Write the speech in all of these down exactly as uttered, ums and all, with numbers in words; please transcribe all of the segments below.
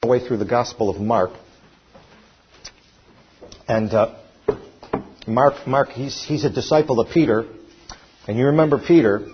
way through the Gospel of Mark. And uh, Mark, Mark, he's he's a disciple of Peter. And you remember Peter,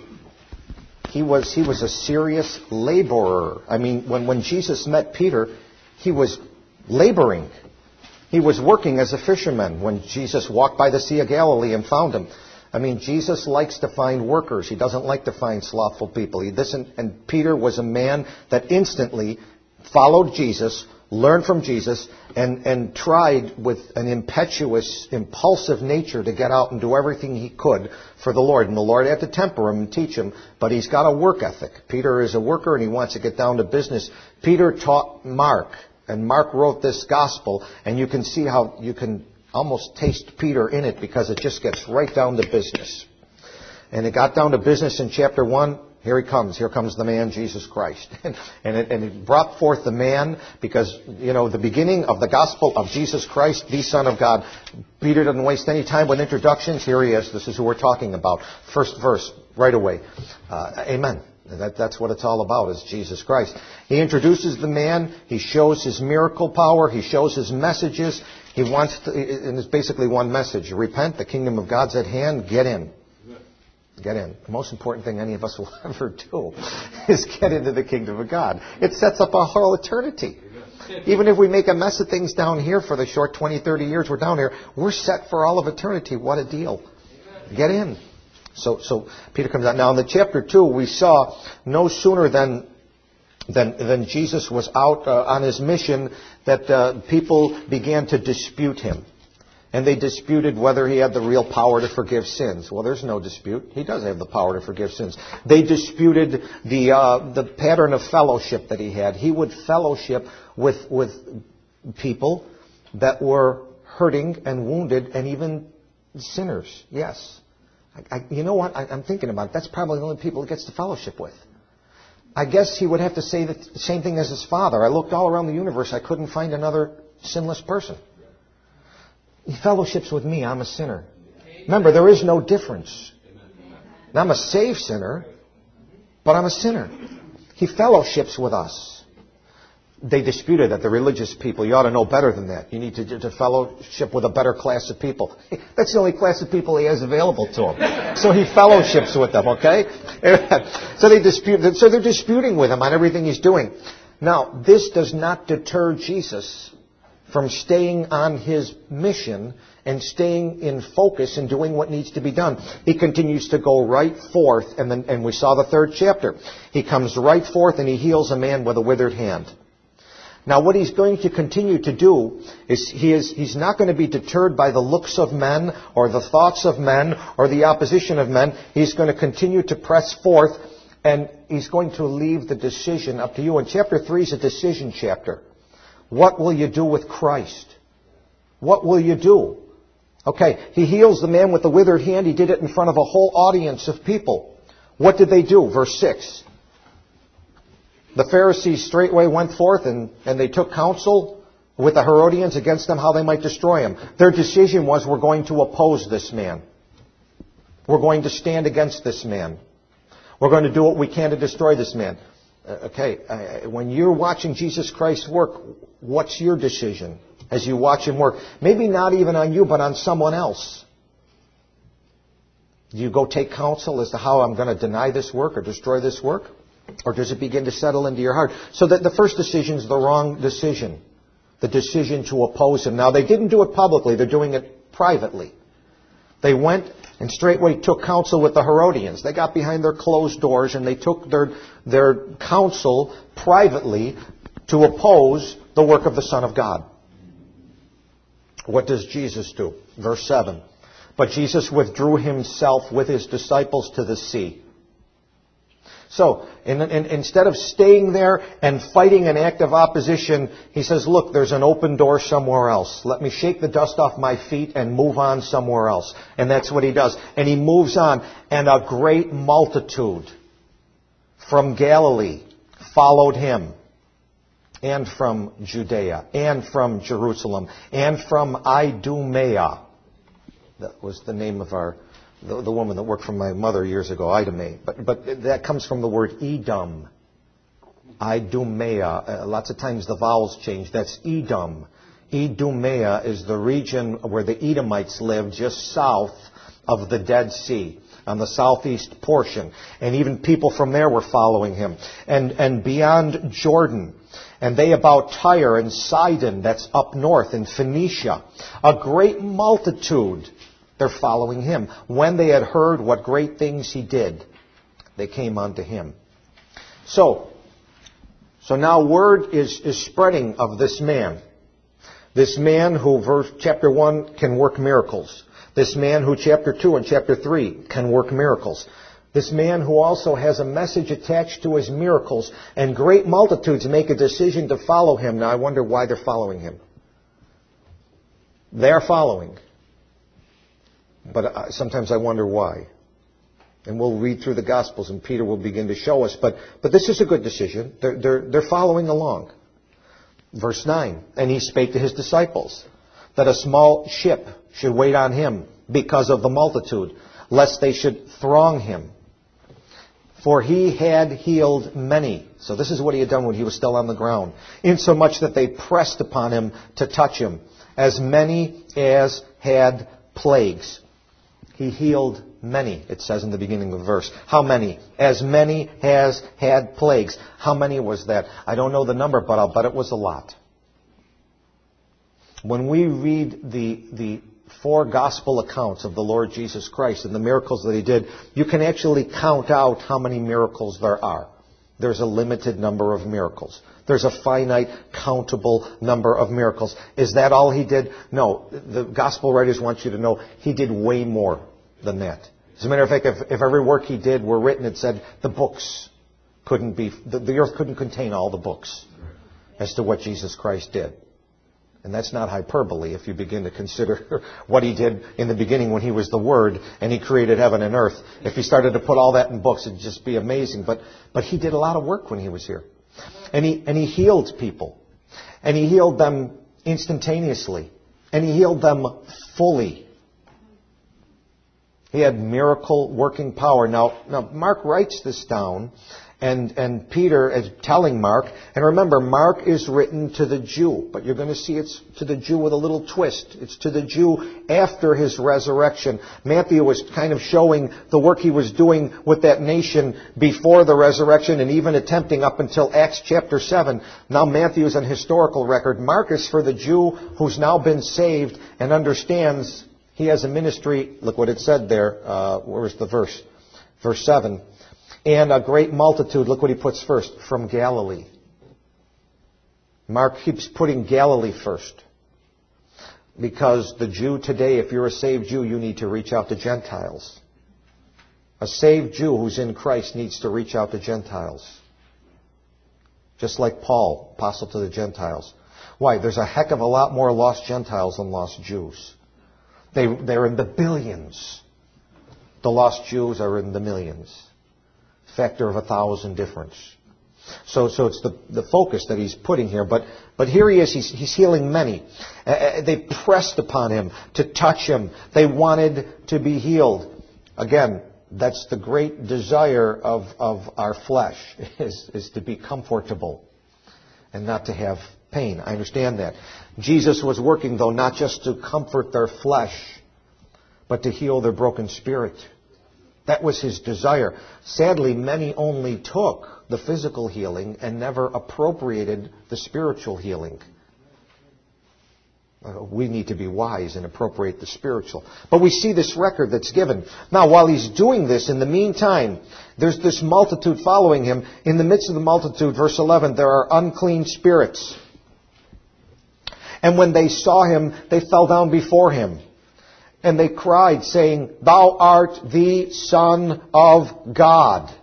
he was he was a serious laborer. I mean, when, when Jesus met Peter, he was laboring. He was working as a fisherman when Jesus walked by the Sea of Galilee and found him. I mean, Jesus likes to find workers. He doesn't like to find slothful people. He, this, and, and Peter was a man that instantly followed Jesus, learned from Jesus, and, and tried with an impetuous, impulsive nature to get out and do everything he could for the Lord. And the Lord had to temper him and teach him, but he's got a work ethic. Peter is a worker and he wants to get down to business. Peter taught Mark, and Mark wrote this gospel, and you can see how you can almost taste Peter in it because it just gets right down to business. And it got down to business in chapter one. Here he comes. Here comes the man, Jesus Christ. and, it, and it brought forth the man because, you know, the beginning of the gospel of Jesus Christ, the Son of God. Peter doesn't waste any time with introductions. Here he is. This is who we're talking about. First verse, right away. Uh, amen. That, that's what it's all about, is Jesus Christ. He introduces the man. He shows his miracle power. He shows his messages. He wants to, and it's basically one message. Repent, the kingdom of God's at hand. Get in. Get in. The most important thing any of us will ever do is get into the kingdom of God. It sets up our whole eternity. Even if we make a mess of things down here for the short twenty, thirty years we're down here, we're set for all of eternity. What a deal. Get in. So, so Peter comes out. Now in the chapter two, we saw no sooner than than, than Jesus was out uh, on his mission that uh, people began to dispute him. And they disputed whether he had the real power to forgive sins. Well, there's no dispute. He does have the power to forgive sins. They disputed the uh, the pattern of fellowship that he had. He would fellowship with with people that were hurting and wounded and even sinners. Yes. I, I, you know what? I, I'm thinking about it. That's probably the only people he gets to fellowship with. I guess he would have to say the same thing as his Father. I looked all around the universe. I couldn't find another sinless person. He fellowships with me. I'm a sinner. Remember, there is no difference. Now, I'm a saved sinner, but I'm a sinner. He fellowships with us. They disputed that, the religious people. You ought to know better than that. You need to, to fellowship with a better class of people. That's the only class of people he has available to him. So he fellowships with them, okay? So they dispute. So they're disputing with him on everything he's doing. Now, this does not deter Jesus from staying on his mission and staying in focus and doing what needs to be done. He continues to go right forth, and then and we saw the third chapter. He comes right forth and he heals a man with a withered hand. Now what he's going to continue to do is he is he's not going to be deterred by the looks of men or the thoughts of men or the opposition of men. He's going to continue to press forth, and he's going to leave the decision up to you. And chapter three is a decision chapter. What will you do with Christ? What will you do? Okay, he heals the man with the withered hand. He did it in front of a whole audience of people. What did they do? Verse six. The Pharisees straightway went forth and, and they took counsel with the Herodians against them how they might destroy him. Their decision was, we're going to oppose this man. We're going to stand against this man. We're going to do what we can to destroy this man. Okay, uh, when you're watching Jesus Christ work, what's your decision as you watch him work? Maybe not even on you, but on someone else. Do you go take counsel as to how I'm going to deny this work or destroy this work? Or does it begin to settle into your heart? So that the first decision is the wrong decision. The decision to oppose him. Now, they didn't do it publicly. They're doing it privately. They went and straightway took counsel with the Herodians. They got behind their closed doors and they took their, their counsel privately to oppose the work of the Son of God. What does Jesus do? Verse seven. But Jesus withdrew himself with his disciples to the sea. So, in, in, instead of staying there and fighting an act of opposition, he says, look, there's an open door somewhere else. Let me shake the dust off my feet and move on somewhere else. And that's what he does. And he moves on. And a great multitude from Galilee followed him. And from Judea. And from Jerusalem. And from Idumea. That was the name of our... The, the woman that worked for my mother years ago, Ida May. But, but that comes from the word Edom. Idumea. Uh, lots of times the vowels change. That's Edom. Idumea is the region where the Edomites lived, just south of the Dead Sea, on the southeast portion. And even people from there were following him. And, and beyond Jordan. And they about Tyre and Sidon, that's up north in Phoenicia. A great multitude, they're following him. When they had heard what great things he did, they came unto him. So, so now word is, is spreading of this man. This man who, verse chapter one, can work miracles. This man who, chapter two and chapter three, can work miracles. This man who also has a message attached to his miracles, and great multitudes make a decision to follow him. Now I wonder why they're following him. They're following. But uh, sometimes I wonder why. And we'll read through the Gospels and Peter will begin to show us. But, but this is a good decision. They're, they're, they're following along. Verse nine, and he spake to his disciples that a small ship should wait on him because of the multitude, lest they should throng him. For he had healed many. So this is what he had done when he was still on the ground. Insomuch that they pressed upon him to touch him, as many as had plagues. He healed many, it says in the beginning of the verse. How many? As many as had plagues. How many was that? I don't know the number, but I'll bet it was a lot. When we read the, the four gospel accounts of the Lord Jesus Christ and the miracles that he did, you can actually count out how many miracles there are. There's a limited number of miracles. There's a finite, countable number of miracles. Is that all he did? No. The gospel writers want you to know he did way more than that. As a matter of fact, if, if every work he did were written, it said the books couldn't be, the, the earth couldn't contain all the books as to what Jesus Christ did. And that's not hyperbole if you begin to consider what he did in the beginning when he was the Word and he created heaven and earth. If he started to put all that in books, it'd just be amazing. But, but he did a lot of work when he was here. And he, and he healed people. And he healed them instantaneously. And he healed them fully. He had miracle working power. Now, now Mark writes this down, and, and Peter is telling Mark, and remember, Mark is written to the Jew, but you're going to see it's to the Jew with a little twist. It's to the Jew after his resurrection. Matthew was kind of showing the work he was doing with that nation before the resurrection, and even attempting up until Acts chapter seven. Now Matthew is an historical record. Mark is for the Jew who's now been saved and understands he has a ministry. Look what it said there. Uh, where's the verse? Verse seven. And a great multitude, look what he puts first, from Galilee. Mark keeps putting Galilee first. Because the Jew today, if you're a saved Jew, you need to reach out to Gentiles. A saved Jew who's in Christ needs to reach out to Gentiles. Just like Paul, apostle to the Gentiles. Why? There's a heck of a lot more lost Gentiles than lost Jews. They, they're in the billions. The lost Jews are in the millions. Factor of a thousand difference. So, so it's the, the focus that he's putting here. But, but here he is. He's, he's healing many. Uh, they pressed upon him to touch him. They wanted to be healed. Again, that's the great desire of, of our flesh, is, is to be comfortable and not to have pain. I understand that. Jesus was working, though, not just to comfort their flesh, but to heal their broken spirit. That was his desire. Sadly, many only took the physical healing and never appropriated the spiritual healing. Uh, we need to be wise and appropriate the spiritual. But we see this record that's given. Now, while he's doing this, in the meantime, there's this multitude following him. In the midst of the multitude, verse eleven, there are unclean spirits. And when they saw him, they fell down before him. And they cried, saying, Thou art the Son of God.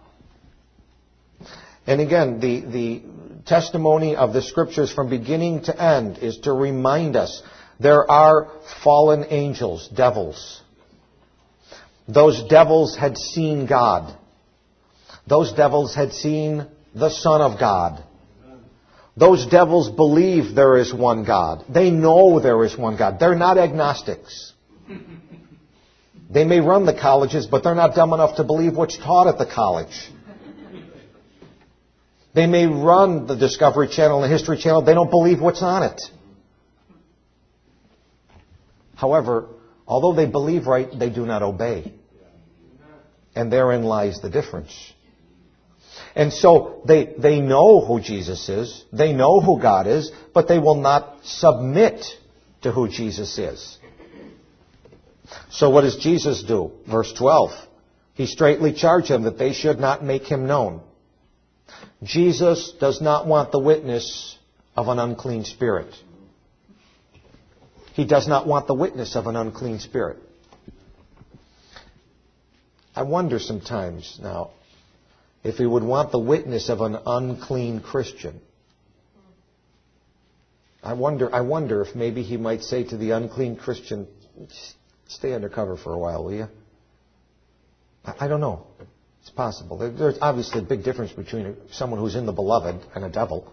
And again, the, the testimony of the Scriptures from beginning to end is to remind us there are fallen angels, devils. Those devils had seen God. Those devils had seen the Son of God. Those devils believe there is one God. They know there is one God. They're not agnostics. They may run the colleges, but they're not dumb enough to believe what's taught at the college. They may run the Discovery Channel and the History Channel. They don't believe what's on it. However, although they believe right, they do not obey. And therein lies the difference. And so they, they know who Jesus is. They know who God is. But they will not submit to who Jesus is. So what does Jesus do? Verse twelve. He straitly charged them that they should not make him known. Jesus does not want the witness of an unclean spirit. He does not want the witness of an unclean spirit. I wonder sometimes now if he would want the witness of an unclean Christian. I wonder, I wonder if maybe he might say to the unclean Christian, stay undercover for a while, will you? I, I don't know. It's possible. There, there's obviously a big difference between someone who's in the beloved and a devil.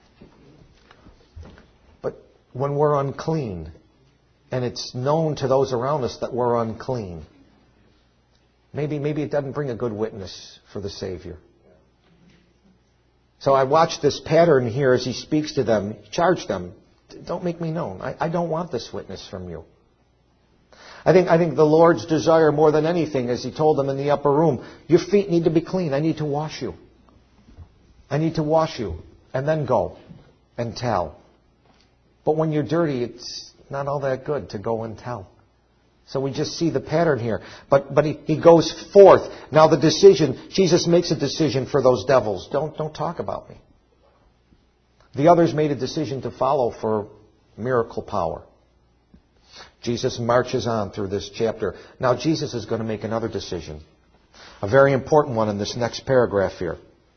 But when we're unclean, and it's known to those around us that we're unclean, maybe, maybe it doesn't bring a good witness for the Savior. So I watch this pattern here as he speaks to them. Charge them. Don't make me known. I, I don't want this witness from you. I think, I think the Lord's desire more than anything, as he told them in the upper room, your feet need to be clean. I need to wash you. I need to wash you. And then go and tell. But when you're dirty, it's not all that good to go and tell. So we just see the pattern here. But but he, he goes forth. Now the decision, Jesus makes a decision for those devils. Don't, don't talk about me. The others made a decision to follow for miracle power. Jesus marches on through this chapter. Now Jesus is going to make another decision. A very important one in this next paragraph here.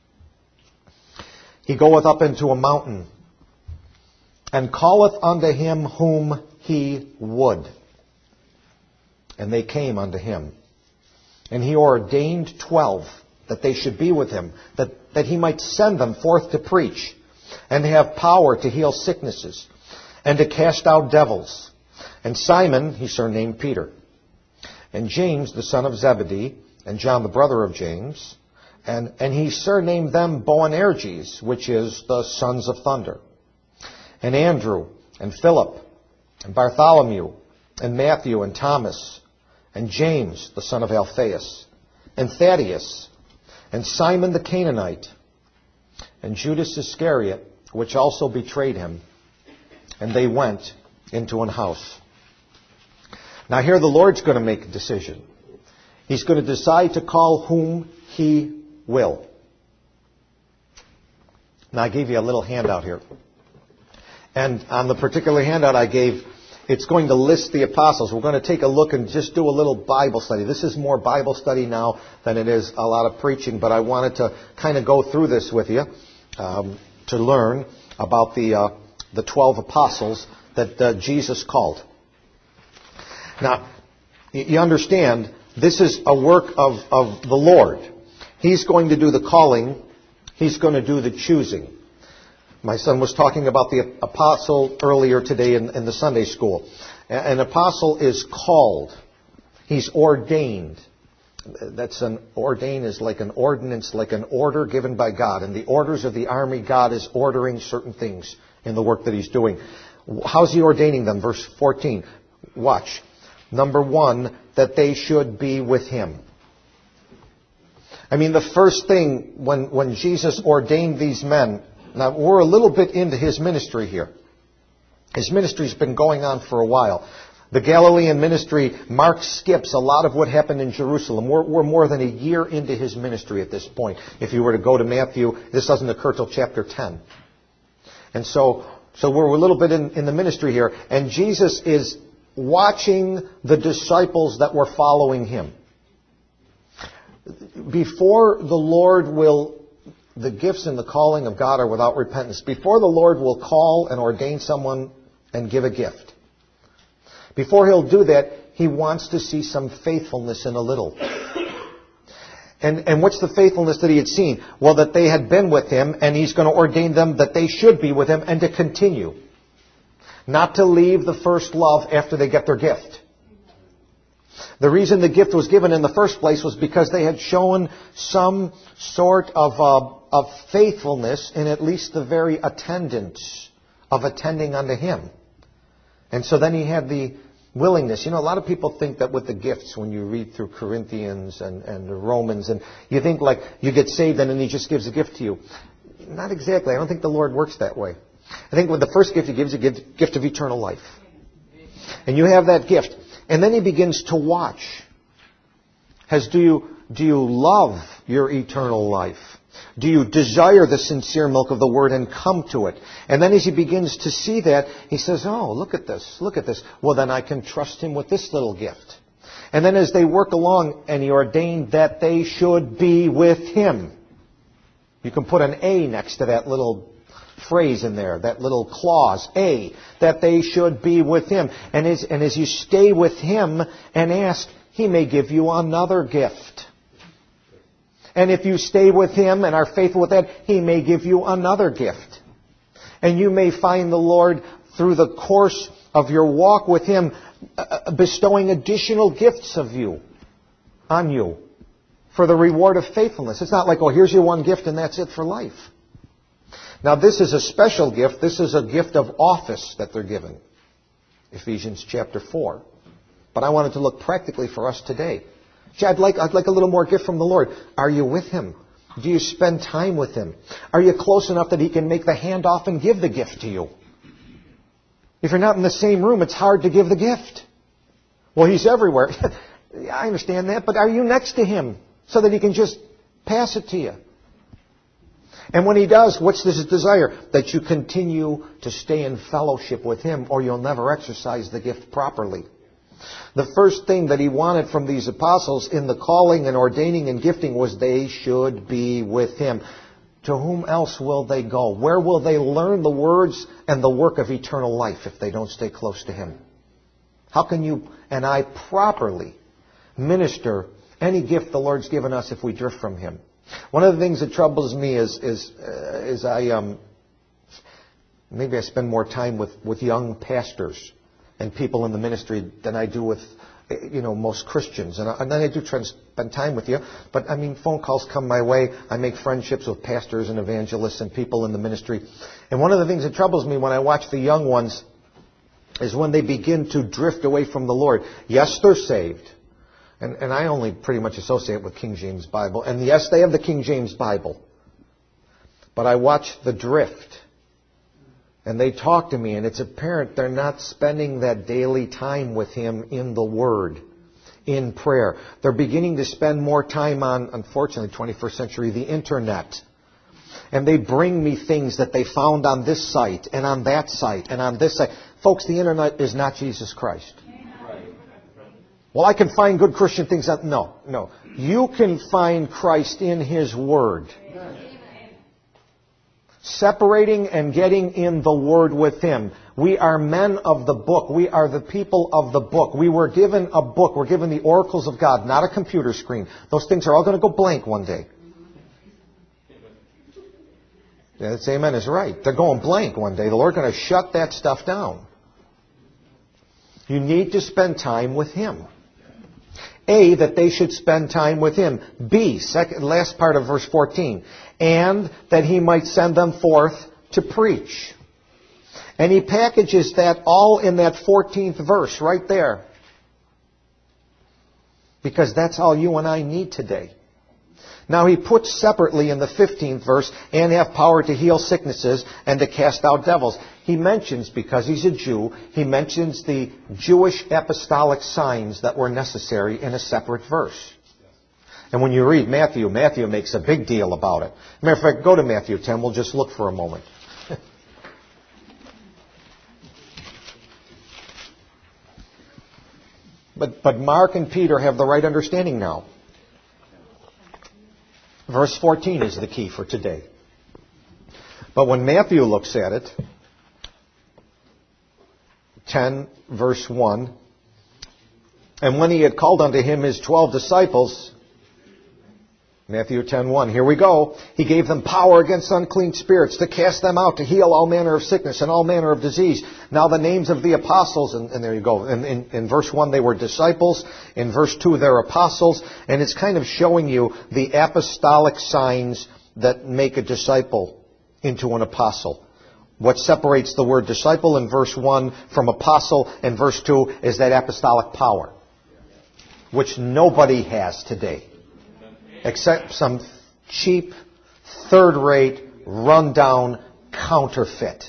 He goeth up into a mountain, and calleth unto him whom he would. And they came unto him. And he ordained twelve, that they should be with him, that, that he might send them forth to preach, and to have power to heal sicknesses, and to cast out devils. And Simon he surnamed Peter, and James the son of Zebedee, and John the brother of James, and, and he surnamed them Boanerges, which is the sons of thunder, and Andrew, and Philip, and Bartholomew, and Matthew, and Thomas, and James the son of Alphaeus, and Thaddeus, and Simon the Canaanite, and Judas Iscariot, which also betrayed him. And they went into an house. Now here the Lord's going to make a decision. He's going to decide to call whom he will. Now I gave you a little handout here. And on the particular handout I gave, it's going to list the apostles. We're going to take a look and just do a little Bible study. This is more Bible study now than it is a lot of preaching, but I wanted to kind of go through this with you um, to learn about the uh, the twelve apostles that uh, Jesus called. Now, you understand, this is a work of, of the Lord. He's going to do the calling. He's going to do the choosing. My son was talking about the apostle earlier today in, in the Sunday school. An apostle is called. He's ordained. That's an ordain is like an ordinance, like an order given by God. In the orders of the army, God is ordering certain things in the work that he's doing. How's he ordaining them? Verse fourteen. Watch. Number one, that they should be with him. I mean, the first thing when, when Jesus ordained these men, now we're a little bit into his ministry here. His ministry's been going on for a while. The Galilean ministry, Mark skips a lot of what happened in Jerusalem. We're, we're more than a year into his ministry at this point. If you were to go to Matthew, this doesn't occur till chapter ten. And so, so we're a little bit in, in the ministry here. And Jesus is watching the disciples that were following him. Before the Lord will, the gifts and the calling of God are without repentance. Before the Lord will call and ordain someone and give a gift, before he'll do that, he wants to see some faithfulness in a little. And, and what's the faithfulness that he had seen? Well, that they had been with him, and he's going to ordain them that they should be with him and to continue. Not to leave the first love after they get their gift. The reason the gift was given in the first place was because they had shown some sort of, uh, of faithfulness in at least the very attendance of attending unto him. And so then he had the willingness. You know, a lot of people think that with the gifts, when you read through Corinthians and, and Romans, and you think like you get saved and then he just gives a gift to you. Not exactly. I don't think the Lord works that way. I think with the first gift he gives, a gift of eternal life. And you have that gift. And then he begins to watch. Has, do you, do you love your eternal life? Do you desire the sincere milk of the Word and come to it? And then as he begins to see that, he says, oh, look at this, look at this. Well, then I can trust him with this little gift. And then as they work along, and he ordained that they should be with him. You can put an A next to that little phrase in there, that little clause, A, that they should be with him. And as, and as you stay with him and ask, he may give you another gift. And if you stay with him and are faithful with that, he may give you another gift. And you may find the Lord through the course of your walk with him uh, bestowing additional gifts of you, on you, for the reward of faithfulness. It's not like, oh, here's your one gift and that's it for life. Now this is a special gift. This is a gift of office that they're given. Ephesians chapter four. But I wanted to look practically for us today. Gee, I'd like, I'd like a little more gift from the Lord. Are you with him? Do you spend time with him? Are you close enough that he can make the handoff and give the gift to you? If you're not in the same room, it's hard to give the gift. Well, he's everywhere. I understand that, but are you next to him so that he can just pass it to you? And when he does, what's his desire? That you continue to stay in fellowship with him, or you'll never exercise the gift properly. The first thing that he wanted from these apostles in the calling and ordaining and gifting was they should be with him. To whom else will they go? Where will they learn the words and the work of eternal life if they don't stay close to him? How can you and I properly minister any gift the Lord's given us if we drift from him? One of the things that troubles me is is, uh, is I um, maybe I spend more time with, with young pastors and people in the ministry than I do with, you know, most Christians. And, I, and then I do try to spend time with you. But, I mean, phone calls come my way. I make friendships with pastors and evangelists and people in the ministry. And one of the things that troubles me when I watch the young ones is when they begin to drift away from the Lord. Yes, they're saved. And, and I only pretty much associate with King James Bible. And yes, they have the King James Bible. But I watch the drift. And they talk to me, and it's apparent they're not spending that daily time with him in the Word, in prayer. They're beginning to spend more time on, unfortunately, twenty-first century, the Internet. And they bring me things that they found on this site, and on that site, and on this site. Folks, the Internet is not Jesus Christ. Well, I can find good Christian things. On, no, no. You can find Christ in his Word. Separating and getting in the Word with him. We are men of the book. We are the people of the book. We were given a book. We're given the oracles of God, not a computer screen. Those things are all going to go blank one day. Yeah, that's amen is right. They're going blank one day. The Lord's going to shut that stuff down. You need to spend time with him. A, that they should spend time with him. B, second, last part of verse fourteen. And that he might send them forth to preach. And he packages that all in that fourteenth verse right there. Because that's all you and I need today. Now he puts separately in the fifteenth verse, and have power to heal sicknesses and to cast out devils. He mentions, because he's a Jew, he mentions the Jewish apostolic signs that were necessary in a separate verse. And when you read Matthew, Matthew makes a big deal about it. Matter of fact, go to Matthew ten. We'll just look for a moment. but, but Mark and Peter have the right understanding now. Verse fourteen is the key for today. But when Matthew looks at it, ten, verse one, and when he had called unto him his twelve disciples, Matthew ten one. Here we go. He gave them power against unclean spirits to cast them out, to heal all manner of sickness and all manner of disease. Now the names of the apostles, and, and there you go. In, in, in verse one they were disciples. In verse two they're apostles. And it's kind of showing you the apostolic signs that make a disciple into an apostle. What separates the word disciple in verse one from apostle in verse two is that apostolic power, which nobody has today, except some cheap, third-rate, run-down counterfeit.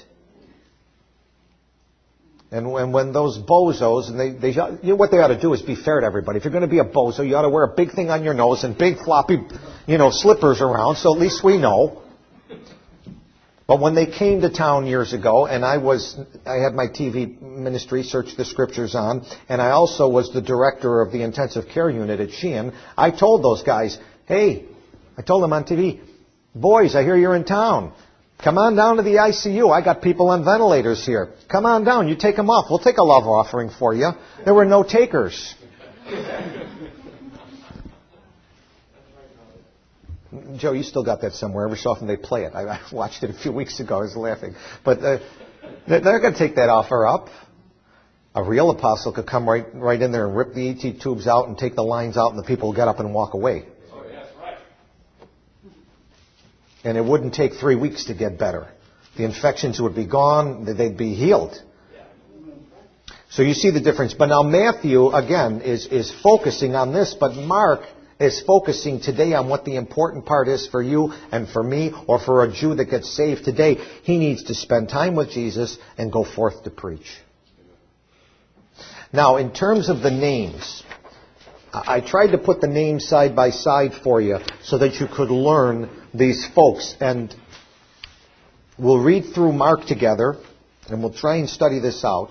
And when, when those bozos, and they, they, you know, what they ought to do is be fair to everybody. If you're going to be a bozo, you ought to wear a big thing on your nose and big floppy, you know, slippers around, so at least we know. But when they came to town years ago, and I was, I had my T V ministry, Search the Scriptures on, and I also was the director of the intensive care unit at Sheehan, I told those guys, hey, I told them on T V, boys, I hear you're in town. Come on down to the I C U. I got people on ventilators here. Come on down. You take them off. We'll take a love offering for you. There were no takers. Joe, you still got that somewhere. Every so often they play it. I watched it a few weeks ago. I was laughing. But uh, they're going to take that offer up. A real apostle could come right right in there and rip the E T tubes out and take the lines out, and the people would get up and walk away. Oh, that's right. And it wouldn't take three weeks to get better. The infections would be gone. They'd be healed. So you see the difference. But now Matthew, again, is, is focusing on this, but Mark is focusing today on what the important part is for you and for me, or for a Jew that gets saved today. He needs to spend time with Jesus and go forth to preach. Now, in terms of the names, I tried to put the names side by side for you so that you could learn these folks. And we'll read through Mark together, and we'll try and study this out.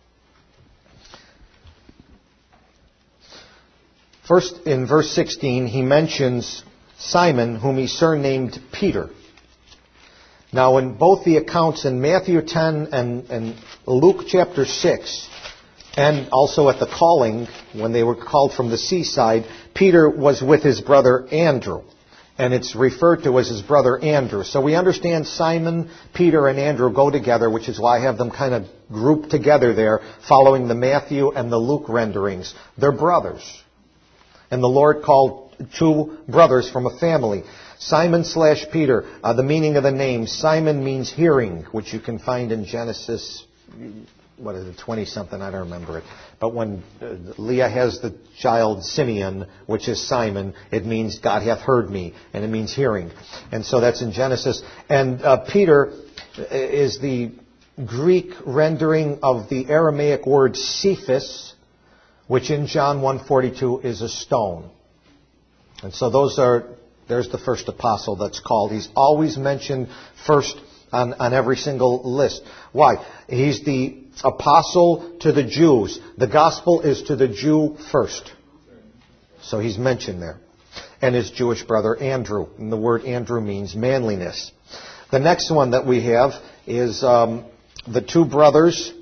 First, in verse sixteen, he mentions Simon, whom he surnamed Peter. Now, in both the accounts in Matthew ten and, and Luke chapter six, and also at the calling, when they were called from the seaside, Peter was with his brother Andrew. And it's referred to as his brother Andrew. So we understand Simon, Peter, and Andrew go together, which is why I have them kind of grouped together there, following the Matthew and the Luke renderings. They're brothers. And the Lord called two brothers from a family. Simon slash Peter, uh, the meaning of the name. Simon means hearing, which you can find in Genesis, what is it, twenty-something, I don't remember it. But when uh, Leah has the child Simeon, which is Simon, it means God hath heard me, and it means hearing. And so that's in Genesis. And uh, Peter is the Greek rendering of the Aramaic word Cephas, which in John one forty-two is a stone. And so those are, there's the first apostle that's called. He's always mentioned first on, on every single list. Why? He's the apostle to the Jews. The gospel is to the Jew first. So he's mentioned there. And his Jewish brother Andrew. And the word Andrew means manliness. The next one that we have is um, the two brothers,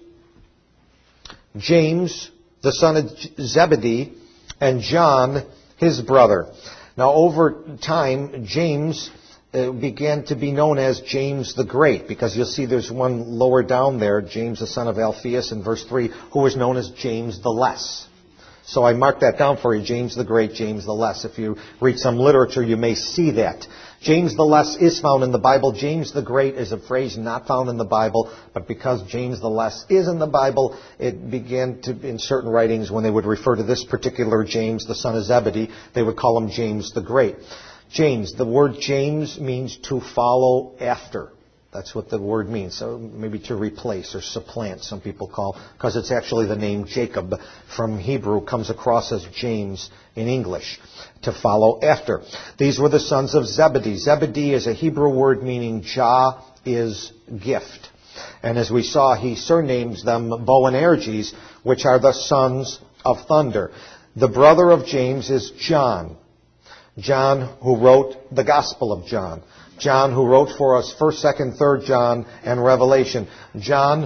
James, the son of Zebedee, and John, his brother. Now, over time, James uh, began to be known as James the Great, because you'll see there's one lower down there, James the son of Alphaeus in verse three, who was known as James the Less. So I marked that down for you, James the Great, James the Less. If you read some literature, you may see that. James the Less is found in the Bible. James the Great is a phrase not found in the Bible, but because James the Less is in the Bible, it began to, in certain writings, when they would refer to this particular James, the son of Zebedee, they would call him James the Great. James, the word James means to follow after. That's what the word means. So maybe to replace or supplant, some people call, because it's actually the name Jacob from Hebrew comes across as James in English, to follow after. These were the sons of Zebedee. Zebedee is a Hebrew word meaning Jah is gift. And as we saw, he surnames them Boanerges, which are the sons of thunder. The brother of James is John. John, who wrote the Gospel of John. John, who wrote for us first, second, third John, and Revelation. John,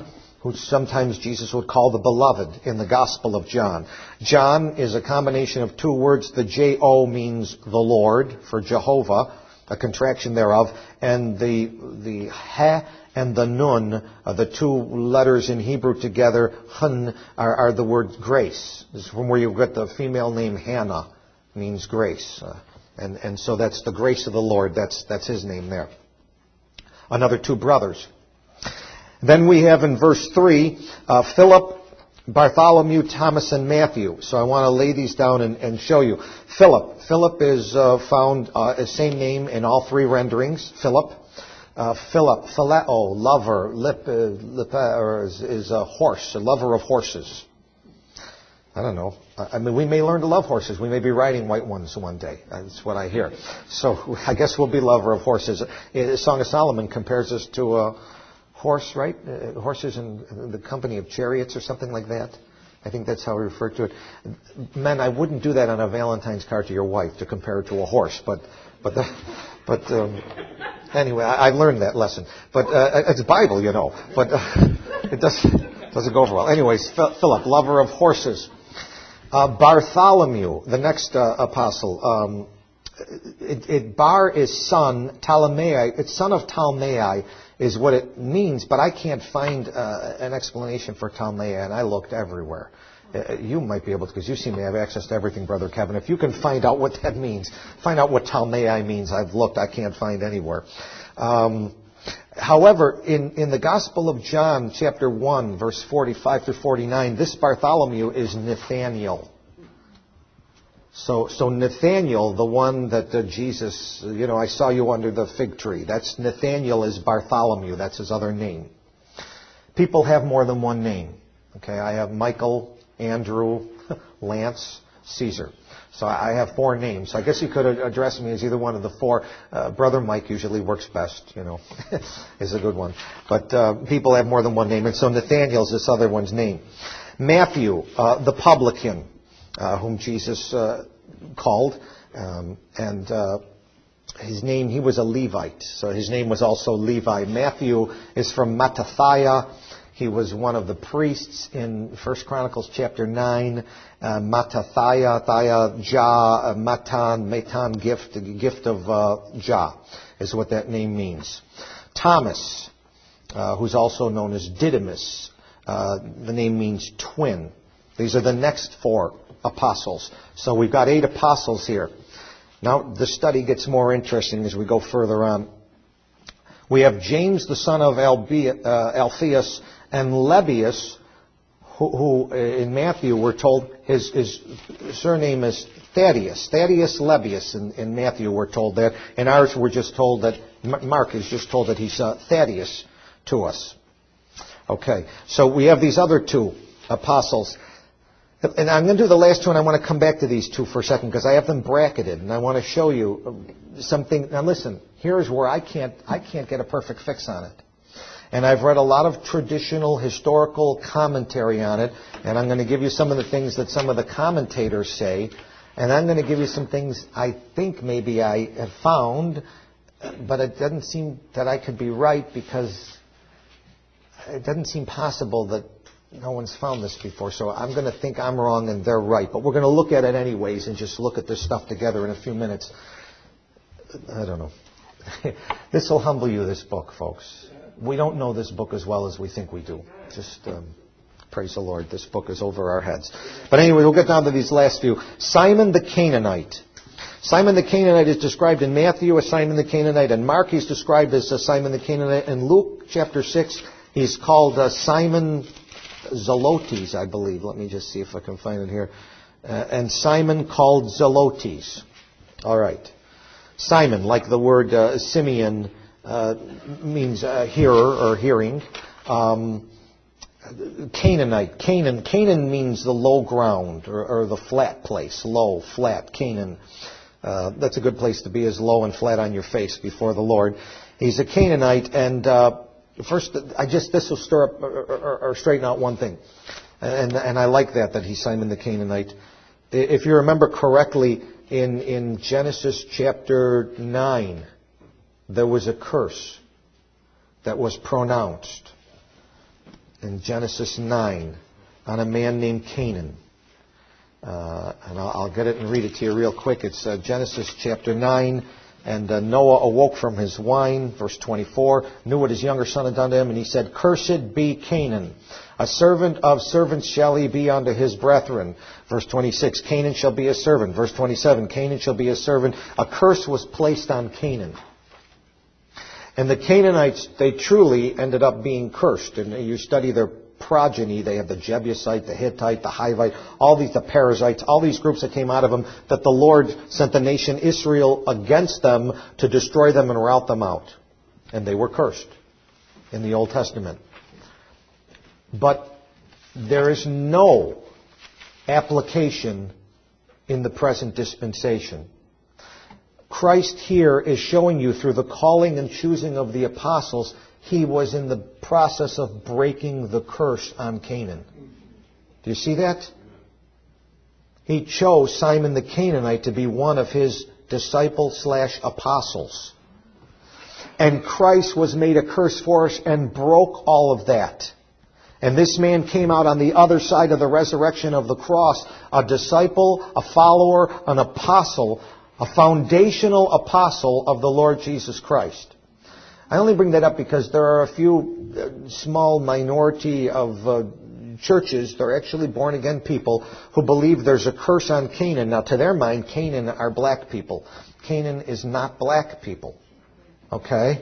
who sometimes Jesus would call the beloved in the Gospel of John. John is a combination of two words. The J O means the Lord, for Jehovah, a contraction thereof, and the the He and the Nun, uh, the two letters in Hebrew together, Hun, are, are the word grace. This is from where you get the female name Hannah, means grace. Uh, and, and so that's the grace of the Lord. That's, that's his name there. Another two brothers. Then we have in verse three, uh, Philip, Bartholomew, Thomas, and Matthew. So I want to lay these down and, and show you. Philip. Philip is uh, found, uh, the same name in all three renderings. Philip. Uh, Philip, phileo, lover, lip, uh, lip, or is, is a horse, a lover of horses. I don't know. I mean, we may learn to love horses. We may be riding white ones one day. That's what I hear. So I guess we'll be lover of horses. The Song of Solomon compares us to a horse, right? Uh, horses in the company of chariots or something like that. I think that's how we refer to it. Men, I wouldn't do that on a Valentine's card to your wife to compare it to a horse, but but the, but um, anyway, I, I learned that lesson. But uh, it's Bible, you know. But uh, it doesn't doesn't go over well. Anyways, Philip, lover of horses. Uh, Bartholomew, the next uh, apostle. Um, it, it, Bar is son. Ptolemy, it's son of Ptolemy is what it means, but I can't find uh, an explanation for Ptolemy, and I looked everywhere. Uh, you might be able to, because you seem to have access to everything, Brother Kevin. If you can find out what that means, find out what Ptolemy means. I've looked, I can't find anywhere. Um, however, in, in the Gospel of John, chapter one, verse forty-five through forty-nine, this Bartholomew is Nathaniel. So, so Nathaniel, the one that uh, Jesus, you know, I saw you under the fig tree. That's Nathaniel is Bartholomew. That's his other name. People have more than one name. Okay, I have Michael, Andrew, Lance, Caesar. So I have four names. I guess you could address me as either one of the four. Uh, Brother Mike usually works best, you know, is a good one. But uh, people have more than one name, and so Nathaniel's this other one's name. Matthew, uh, the publican. Uh, whom Jesus uh, called, um, and uh, his name, he was a Levite, so his name was also Levi. Matthew is from Mattathiah. He was one of the priests in First Chronicles chapter nine. Uh, Mattathiah, Thia, Jah, uh, Matan, Matan, gift, the gift of uh, Jah is what that name means. Thomas, uh, who's also known as Didymus, uh, the name means twin. These are the next four apostles. So we've got eight apostles here. Now the study gets more interesting as we go further on. We have James, the son of Alphaeus, and Lebbaeus, who, who in Matthew we're told his, his surname is Thaddeus. Thaddeus Lebbaeus in, in Matthew we're told that. In ours we're just told that, Mark is just told that he's uh, Thaddeus to us. Okay, so we have these other two apostles. And I'm going to do the last two, and I want to come back to these two for a second because I have them bracketed, and I want to show you something. Now, listen. Here's where I can't I can't get a perfect fix on it, and I've read a lot of traditional historical commentary on it, and I'm going to give you some of the things that some of the commentators say, and I'm going to give you some things I think maybe I have found, but it doesn't seem that I could be right because it doesn't seem possible that no one's found this before, so I'm going to think I'm wrong and they're right. But we're going to look at it anyways and just look at this stuff together in a few minutes. I don't know. This will humble you, this book, folks. We don't know this book as well as we think we do. Just um, praise the Lord. This book is over our heads. But anyway, we'll get down to these last few. Simon the Canaanite. Simon the Canaanite is described in Matthew as Simon the Canaanite. And Mark he's described as uh, Simon the Canaanite. In Luke chapter six, he's called uh, Simon Zelotes, I believe. Let me just see if I can find it here. Uh, and Simon called Zelotes. All right. Simon, like the word uh, Simeon, uh, means uh, hearer or hearing. Um, Canaanite. Canaan. Canaan means the low ground or, or the flat place. Low, flat. Canaan. Uh, that's a good place to be, is low and flat on your face before the Lord. He's a Canaanite, and uh, First, I just this will stir up or, or, or straighten out one thing, and and I like that that he's Simon the Canaanite. If you remember correctly, in in Genesis chapter nine, there was a curse that was pronounced, in Genesis nine on a man named Canaan. Uh, and I'll, I'll get it and read it to you real quick. It's uh, Genesis chapter nine. And uh, Noah awoke from his wine, verse twenty-four, knew what his younger son had done to him, and he said, "Cursed be Canaan. A servant of servants shall he be unto his brethren." Verse twenty-six, Canaan shall be his servant. Verse twenty-seven, Canaan shall be his servant. A curse was placed on Canaan. And the Canaanites, they truly ended up being cursed. And you study their progeny, they have the Jebusite, the Hittite, the Hivite, all these, the Perizzites, all these groups that came out of them, that the Lord sent the nation Israel against them to destroy them and rout them out. And they were cursed in the Old Testament. But there is no application in the present dispensation. Christ here is showing you through the calling and choosing of the apostles, he was in the process of breaking the curse on Canaan. Do you see that? He chose Simon the Canaanite to be one of his disciples slash apostles. And Christ was made a curse for us and broke all of that. And this man came out on the other side of the resurrection of the cross, a disciple, a follower, an apostle, a foundational apostle of the Lord Jesus Christ. I only bring that up because there are a few uh, small minority of uh, churches, they're actually born-again people, who believe there's a curse on Canaan. Now, to their mind, Canaan are black people. Canaan is not black people. Okay?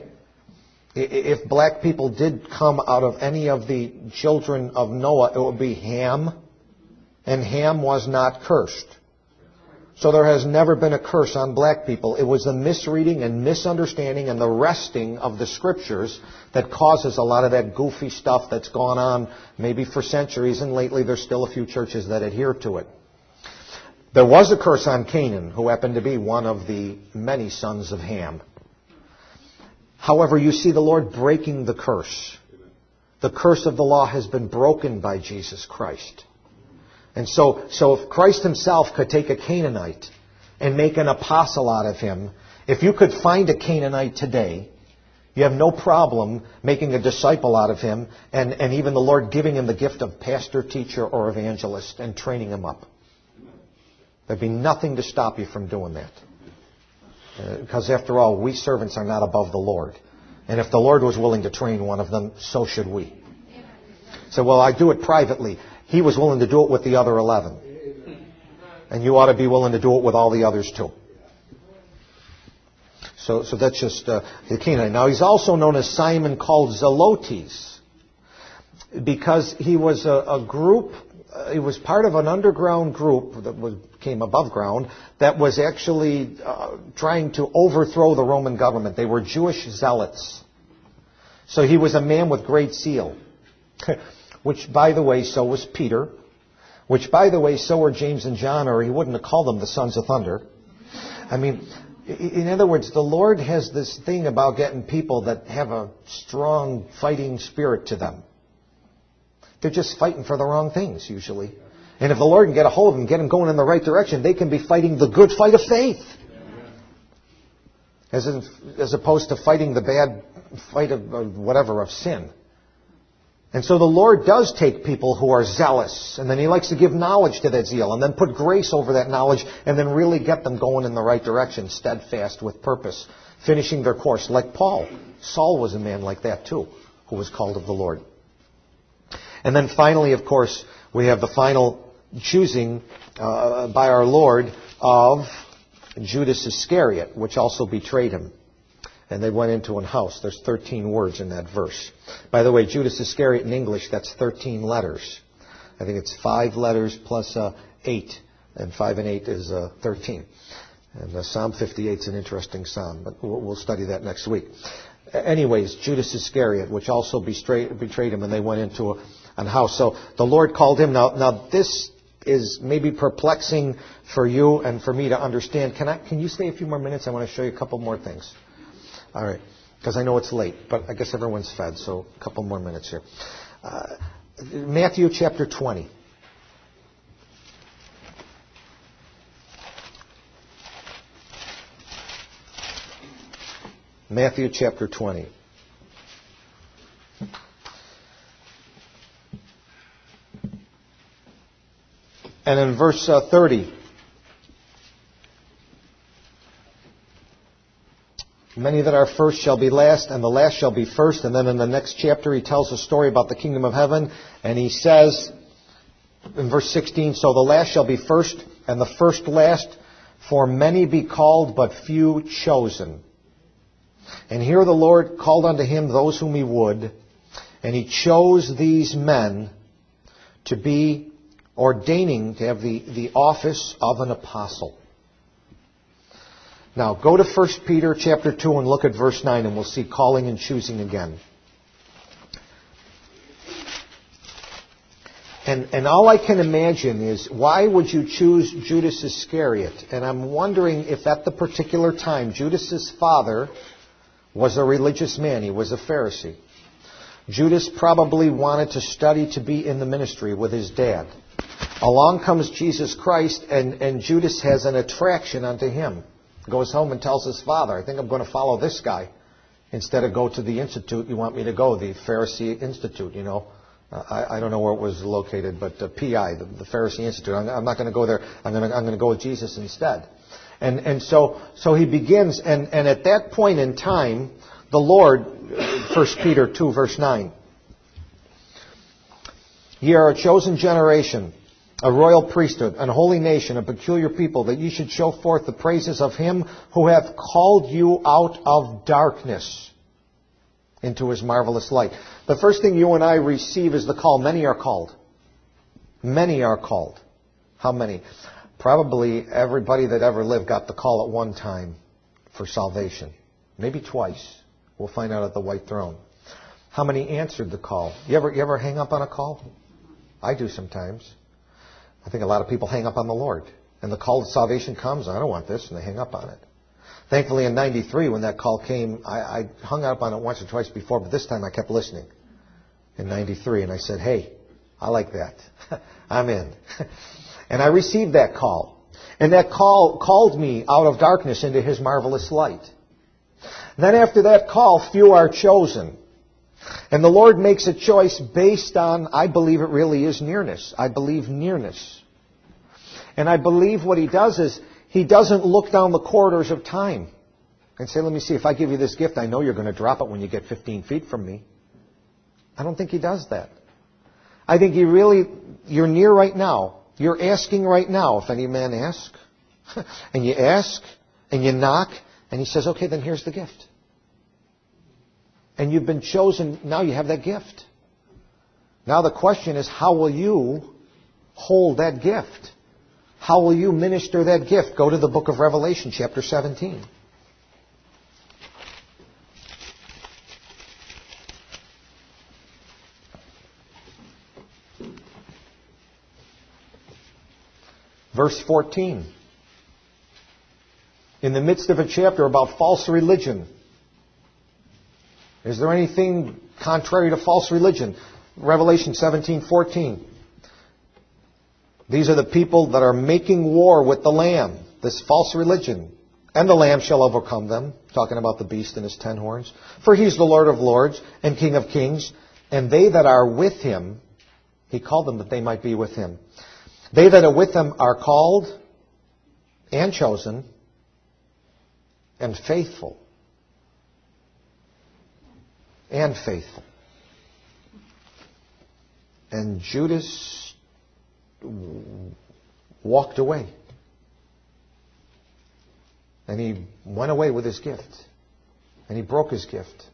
If black people did come out of any of the children of Noah, it would be Ham. And Ham was not cursed. So there has never been a curse on black people. It was the misreading and misunderstanding and the wresting of the Scriptures that causes a lot of that goofy stuff that's gone on maybe for centuries, and lately there's still a few churches that adhere to it. There was a curse on Canaan, who happened to be one of the many sons of Ham. However, you see the Lord breaking the curse. The curse of the law has been broken by Jesus Christ. And so, so if Christ himself could take a Canaanite and make an apostle out of him, if you could find a Canaanite today, you have no problem making a disciple out of him, and, and even the Lord giving him the gift of pastor, teacher, or evangelist and training him up. There'd be nothing to stop you from doing that. Uh, because after all, we servants are not above the Lord. And if the Lord was willing to train one of them, so should we. So, well, I do it privately. He was willing to do it with the other eleven. And you ought to be willing to do it with all the others too. So, so that's just uh, the Canaanite. Now, he's also known as Simon, called Zelotes, because he was a, a group, uh, he was part of an underground group that was, came above ground, that was actually uh, trying to overthrow the Roman government. They were Jewish zealots. So he was a man with great zeal. Which, by the way, so was Peter. Which, by the way, so were James and John, or he wouldn't have called them the sons of thunder. I mean, in other words, the Lord has this thing about getting people that have a strong fighting spirit to them. They're just fighting for the wrong things, usually. And if the Lord can get a hold of them, get them going in the right direction, they can be fighting the good fight of faith. As, in, as opposed to fighting the bad fight of, of whatever, of sin. And so the Lord does take people who are zealous, and then He likes to give knowledge to that zeal, and then put grace over that knowledge, and then really get them going in the right direction, steadfast with purpose, finishing their course, like Paul. Saul was a man like that too, who was called of the Lord. And then finally, of course, we have the final choosing uh, by our Lord of Judas Iscariot, which also betrayed Him. And they went into an house. There's thirteen words in that verse. By the way, Judas Iscariot in English, that's thirteen letters. I think it's five letters plus uh, eight. And five and eight is uh, thirteen. And uh, Psalm fifty-eight is an interesting psalm, but we'll, we'll study that next week. Anyways, Judas Iscariot, which also betrayed, betrayed him, and they went into a, an house. So the Lord called him. Now, now this is maybe perplexing for you and for me to understand. Can I? Can you stay a few more minutes? I want to show you a couple more things. All right, because I know it's late, but I guess everyone's fed, so a couple more minutes here. Uh, Matthew chapter twenty. Matthew chapter twenty. And in verse uh, thirty, many that are first shall be last, and the last shall be first. And then in the next chapter, he tells a story about the kingdom of heaven. And he says, in verse sixteen, so the last shall be first, and the first last. For many be called, but few chosen. And here the Lord called unto him those whom he would, and he chose these men to be ordaining to have the, the office of an apostle. Now, go to First Peter chapter two and look at verse nine, and we'll see calling and choosing again. And, and all I can imagine is, why would you choose Judas Iscariot? And I'm wondering if at the particular time, Judas's father was a religious man. He was a Pharisee. Judas probably wanted to study to be in the ministry with his dad. Along comes Jesus Christ, and, and Judas has an attraction unto him. Goes home and tells his father, I think I'm going to follow this guy instead of go to the institute you want me to go, the Pharisee Institute, you know. Uh, I, I don't know where it was located, but uh, P I, the, the Pharisee Institute. I'm, I'm not going to go there. I'm going to, I'm going to go with Jesus instead. And and so so he begins, and, and at that point in time, the Lord, First Peter two, verse nine, ye are a chosen generation, a royal priesthood, an holy nation, a peculiar people, that ye should show forth the praises of him who hath called you out of darkness into his marvelous light. The first thing you and I receive is the call. Many are called. Many are called. How many? Probably everybody that ever lived got the call at one time for salvation. Maybe twice. We'll find out at the white throne. How many answered the call? You ever, you ever hang up on a call? I do sometimes. I think a lot of people hang up on the Lord. And the call to salvation comes, I don't want this, and they hang up on it. Thankfully, in ninety-three, when that call came, I, I hung up on it once or twice before, but this time I kept listening. In ninety-three, and I said, hey, I like that. I'm in. And I received that call. And that call called me out of darkness into his marvelous light. Then after that call, few are chosen. And the Lord makes a choice based on, I believe it really is nearness. I believe nearness. And I believe what he does is, he doesn't look down the corridors of time and say, let me see, if I give you this gift, I know you're going to drop it when you get fifteen feet from me. I don't think he does that. I think he really, you're near right now. You're asking right now, if any man ask. And you ask, and you knock, and he says, okay, then here's the gift. And you've been chosen, now you have that gift. Now the question is, how will you hold that gift? How will you minister that gift? Go to the book of Revelation, chapter seventeen. Verse fourteen. In the midst of a chapter about false religion. Is there anything contrary to false religion? Revelation seventeen fourteen. These are the people that are making war with the Lamb, this false religion. And the Lamb shall overcome them, talking about the beast and his ten horns. For he's the Lord of lords and King of kings. And they that are with him, he called them that they might be with him. They that are with him are called and chosen and faithful. And faithful. And Judas walked away. And he went away with his gift. And he broke his gift.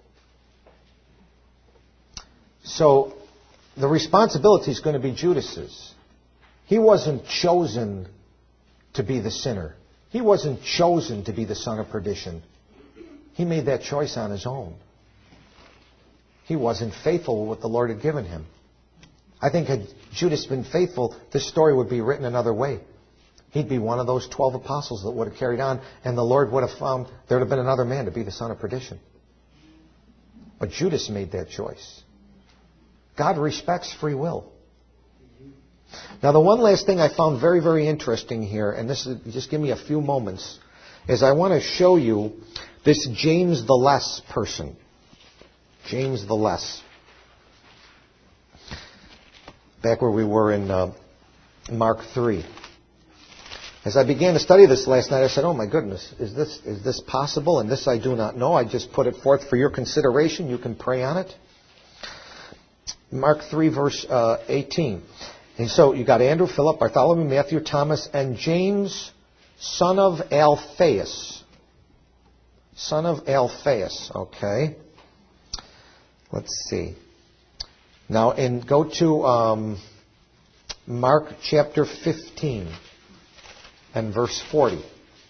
So the responsibility is going to be Judas's. He wasn't chosen to be the sinner. He wasn't chosen to be the son of perdition. He made that choice on his own. He wasn't faithful with what the Lord had given him. I think had Judas been faithful, this story would be written another way. He'd be one of those twelve apostles that would have carried on, and the Lord would have found there would have been another man to be the son of perdition. But Judas made that choice. God respects free will. Now, the one last thing I found very, very interesting here, and this is, just give me a few moments, is I want to show you this James the Less person. James the Less. Back where we were in uh, Mark three. As I began to study this last night, I said, oh my goodness, is this is this possible? And this I do not know. I just put it forth for your consideration. You can pray on it. Mark three, verse uh, eighteen. And so you got Andrew, Philip, Bartholomew, Matthew, Thomas, and James, son of Alphaeus. Son of Alphaeus, okay. Let's see. Now, in, go to um, Mark chapter fifteen and verse forty.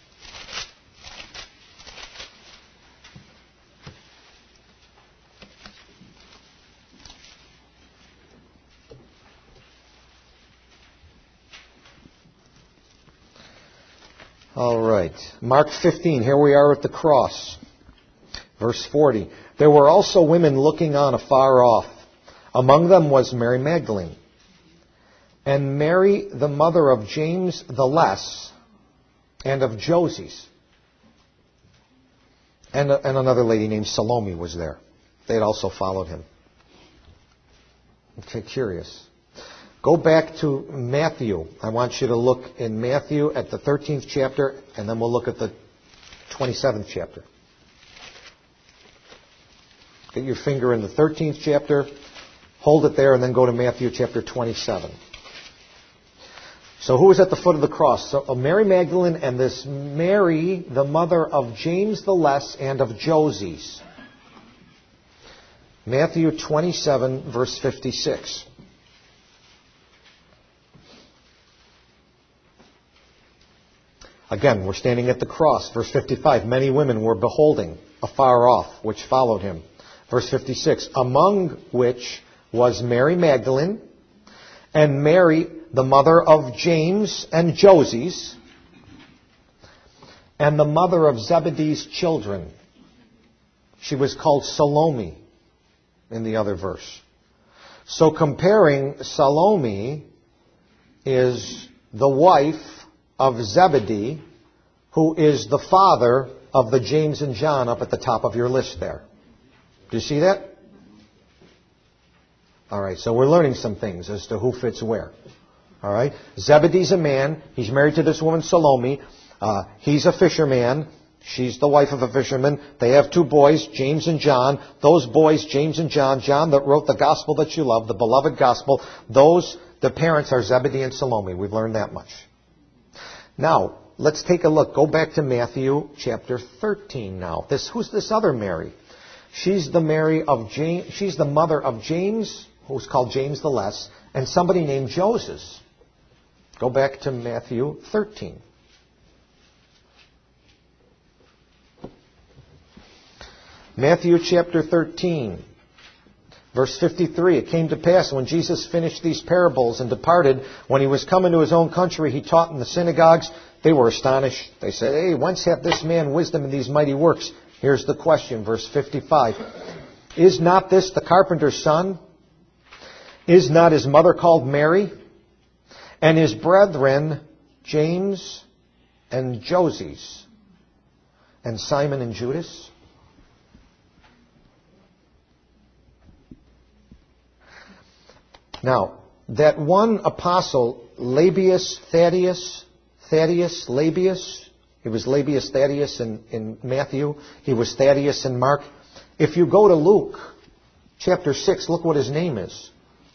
All right. Mark fifteen. Here we are at the cross. Verse forty. There were also women looking on afar off. Among them was Mary Magdalene, and Mary, the mother of James the Less, and of Joses. And, and another lady named Salome was there. They had also followed him. Okay, curious. Go back to Matthew. I want you to look in Matthew at the thirteenth chapter, and then we'll look at the twenty-seventh chapter. Get your finger in the thirteenth chapter, hold it there, and then go to Matthew chapter twenty-seven. So who was at the foot of the cross? So Mary Magdalene and this Mary, the mother of James the Less and of Joses. Matthew twenty-seven, verse fifty-six. Again, we're standing at the cross. Verse fifty-five, many women were beholding afar off, which followed him. Verse fifty-six, among which was Mary Magdalene and Mary, the mother of James and Joses, and the mother of Zebedee's children. She was called Salome in the other verse. So comparing, Salome is the wife of Zebedee, who is the father of the James and John up at the top of your list there. Do you see that? All right, so we're learning some things as to who fits where. All right, Zebedee's a man. He's married to this woman, Salome. Uh, he's a fisherman. She's the wife of a fisherman. They have two boys, James and John. Those boys, James and John, John that wrote the gospel that you love, the beloved gospel, those, the parents are Zebedee and Salome. We've learned that much. Now, let's take a look. Go back to Matthew chapter thirteen now. This, who's this other Mary? She's the Mary of James, she's the mother of James, who's called James the Less, and somebody named Joseph. Go back to Matthew thirteen. Matthew chapter thirteen, verse fifty-three. It came to pass when Jesus finished these parables and departed, when he was come into his own country, he taught in the synagogues. They were astonished. They said, hey, whence hath this man wisdom in these mighty works? Here's the question, verse fifty-five. Is not this the carpenter's son? Is not his mother called Mary? And his brethren, James and Joses, and Simon and Judas? Now, that one apostle, Labius Thaddeus, Thaddeus, Labius, he was Labius Thaddeus in, in Matthew, he was Thaddeus in Mark. If you go to Luke chapter six, look what his name is.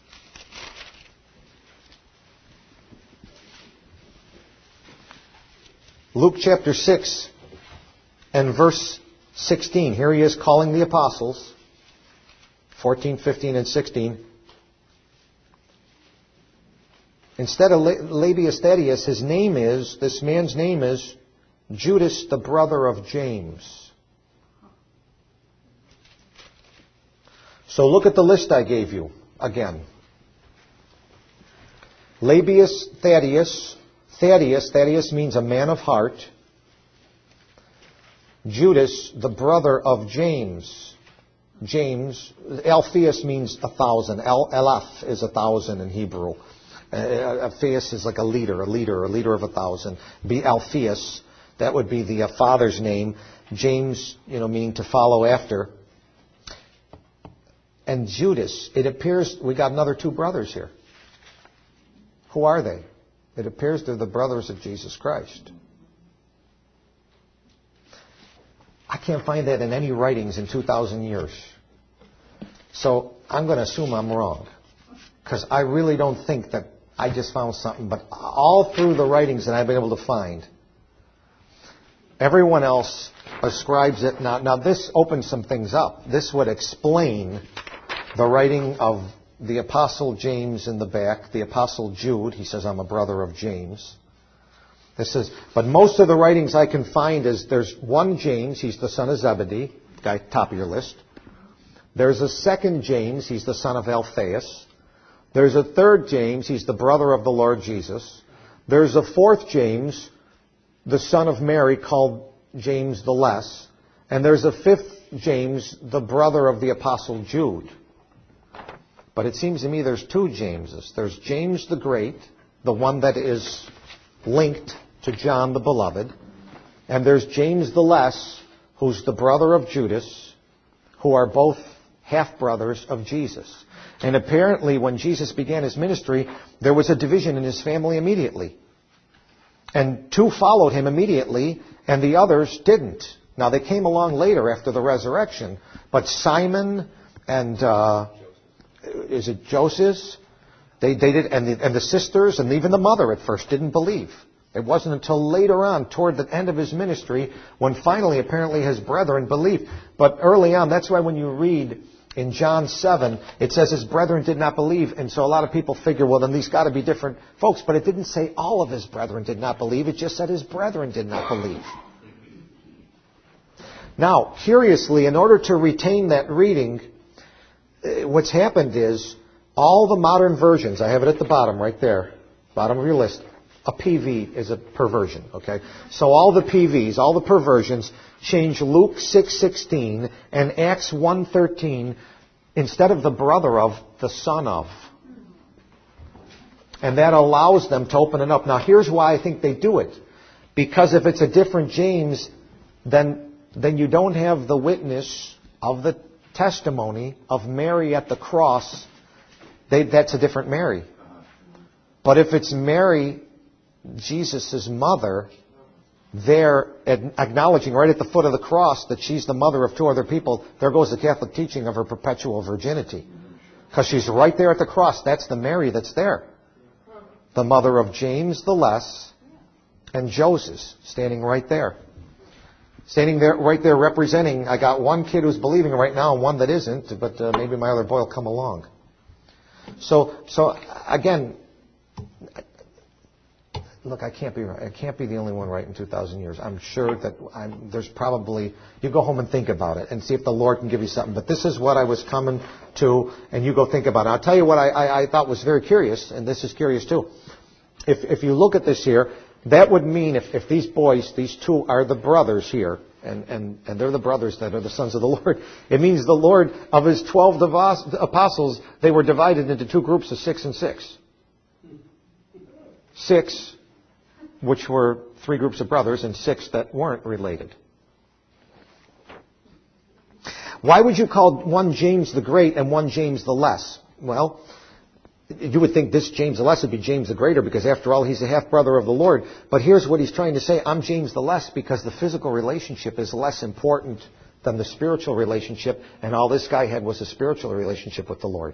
Luke chapter six and verse sixteen. Here he is calling the apostles, fourteen, fifteen, and sixteen. Instead of Labius Thaddeus, his name is, this man's name is Judas, the brother of James. So look at the list I gave you again. Labius Thaddeus. Thaddeus, Thaddeus means a man of heart. Judas, the brother of James. James, Alphaeus means a thousand. El, Elaph is a thousand in Hebrew. Uh, Alphaeus is like a leader, a leader, a leader of a thousand. Be Alphaeus, that would be the uh, father's name. James, you know, meaning to follow after. And Judas, it appears we got another two brothers here. Who are they? It appears they're the brothers of Jesus Christ. I can't find that in any writings in two thousand years. So I'm going to assume I'm wrong. Because I really don't think that I just found something. But all through the writings that I've been able to find, everyone else ascribes it. Now, now this opens some things up. This would explain the writing of the Apostle James in the back, the Apostle Jude. He says, I'm a brother of James. This is, but most of the writings I can find is there's one James, he's the son of Zebedee, guy top of your list. There's a second James, he's the son of Alphaeus. There's a third James, he's the brother of the Lord Jesus. There's a fourth James, the son of Mary, called James the Less. And there's a fifth James, the brother of the Apostle Jude. But it seems to me there's two Jameses. There's James the Great, the one that is linked to John the Beloved. And there's James the Less, who's the brother of Judas, who are both half-brothers of Jesus. And apparently when Jesus began his ministry, there was a division in his family immediately. And two followed him immediately, and the others didn't. Now they came along later after the resurrection, but Simon and, uh, is it Joseph? They, they did, and the, and the sisters, and even the mother at first didn't believe. It wasn't until later on, toward the end of his ministry, when finally, apparently, his brethren believed. But early on, that's why when you read in John seven, it says his brethren did not believe. And so a lot of people figure, well, then these got to be different folks. But it didn't say all of his brethren did not believe. It just said his brethren did not believe. Now, curiously, in order to retain that reading, what's happened is all the modern versions, I have it at the bottom right there, bottom of your list, a P V is a perversion, okay? So all the P Vs, all the perversions, change Luke six sixteen and Acts one thirteen instead of the brother of, the son of. And that allows them to open it up. Now here's why I think they do it. Because if it's a different James, then, then you don't have the witness of the testimony of Mary at the cross. They, that's a different Mary. But if it's Mary, Jesus' mother, they're acknowledging right at the foot of the cross that she's the mother of two other people. There goes the Catholic teaching of her perpetual virginity. Because she's right there at the cross. That's the Mary that's there. The mother of James the Less and Joseph, standing right there. Standing there, right there representing, I got one kid who's believing right now and one that isn't, but uh, maybe my other boy will come along. So, so again, look, I can't be right. I can't be the only one right in two thousand years. I'm sure that I'm, there's probably, you go home and think about it and see if the Lord can give you something. But this is what I was coming to, and you go think about it. I'll tell you what I, I, I thought was very curious, and this is curious too. If, if you look at this here, that would mean if, if these boys, these two are the brothers here, and, and, and they're the brothers that are the sons of the Lord, it means the Lord, of his twelve apostles, they were divided into two groups of six and six. Six, which were three groups of brothers, and six that weren't related. Why would you call one James the Great and one James the Less? Well, you would think this James the Less would be James the Greater because, after all, he's a half-brother of the Lord. But here's what he's trying to say. I'm James the Less because the physical relationship is less important than the spiritual relationship, and all this guy had was a spiritual relationship with the Lord.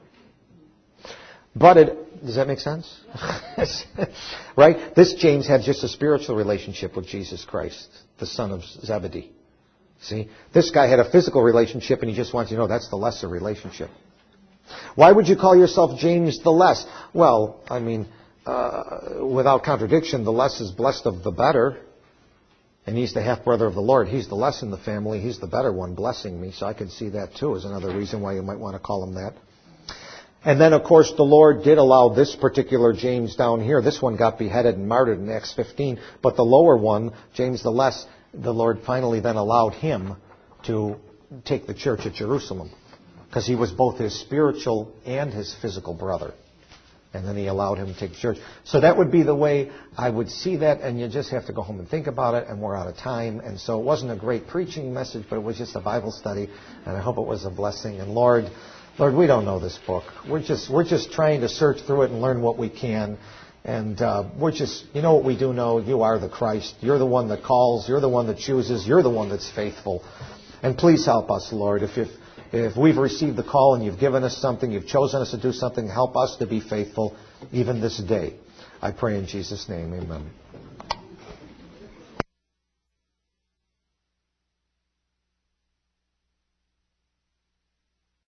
But it, does that make sense? Right? This James had just a spiritual relationship with Jesus Christ, the son of Zebedee. See? This guy had a physical relationship, and he just wants you to know that's the lesser relationship. Why would you call yourself James the Less? Well, I mean, uh, without contradiction, the less is blessed of the better. And he's the half-brother of the Lord. He's the less in the family. He's the better one blessing me. So I can see that, too, as another reason why you might want to call him that. And then, of course, the Lord did allow this particular James down here. This one got beheaded and martyred in Acts fifteen. But the lower one, James the Less, the Lord finally then allowed him to take the church at Jerusalem. Because he was both his spiritual and his physical brother. And then he allowed him to take the church. So that would be the way I would see that. And you just have to go home and think about it. And we're out of time. And so it wasn't a great preaching message, but it was just a Bible study. And I hope it was a blessing. And Lord... Lord, we don't know this book. We're just we're just trying to search through it and learn what we can. And uh, we're just, you know what we do know? You are the Christ. You're the one that calls. You're the one that chooses. You're the one that's faithful. And please help us, Lord. If, if, if we've received the call and you've given us something, you've chosen us to do something, help us to be faithful even this day. I pray in Jesus' name. Amen.